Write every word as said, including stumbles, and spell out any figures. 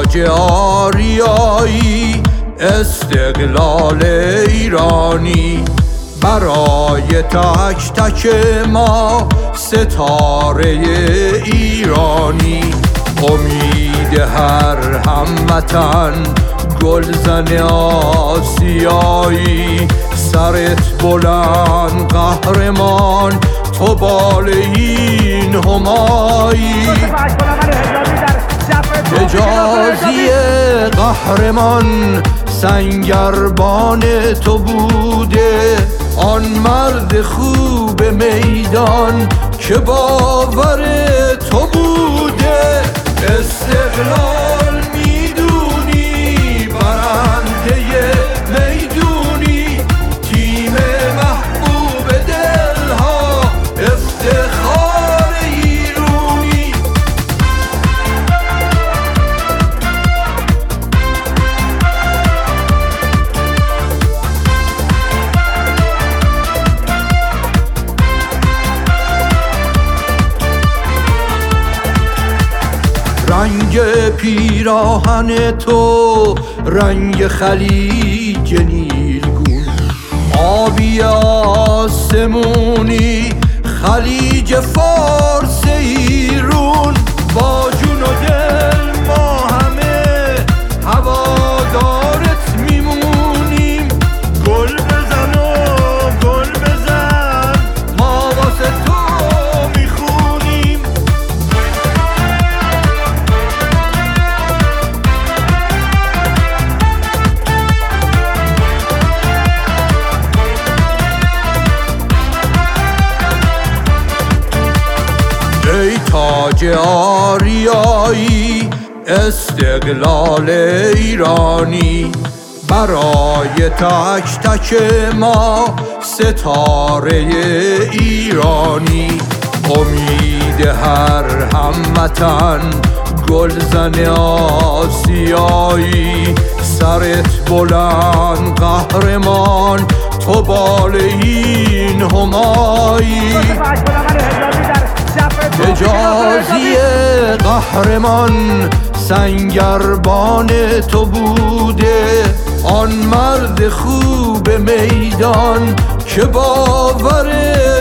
تاج آریایی استقلال ایرانی، برای تک تک ما ستاره ایرانی. امید هر هموطن گلزن آسیایی، سرت بلند قهرمان تو بال این همایی. حجازی قهرمان سنگربان تو بوده، آن مرد خوب میدان که باور تو بوده. استقلال میدونی برنده میدونی، تیم محبوب دلها افتخار ایرونی. رنگ پیراهن تو رنگ خلیج نیلگون، آبی آسمونی خلیج فارس ایرون. با جون و دل ما همه هوادارت میمونیم، گل بزن و گل بزن ما واسه تو میخونیم. ای تاج آریایی استقلال ایرانی، برای تک تک ما ستاره ایرانی. امید هر هموطن گلزن آسیایی، سرت بلند قهرمان تو بال این همایی. حجازی قهرمان سنگربان تو بوده، آن مرد خوب میدان که باور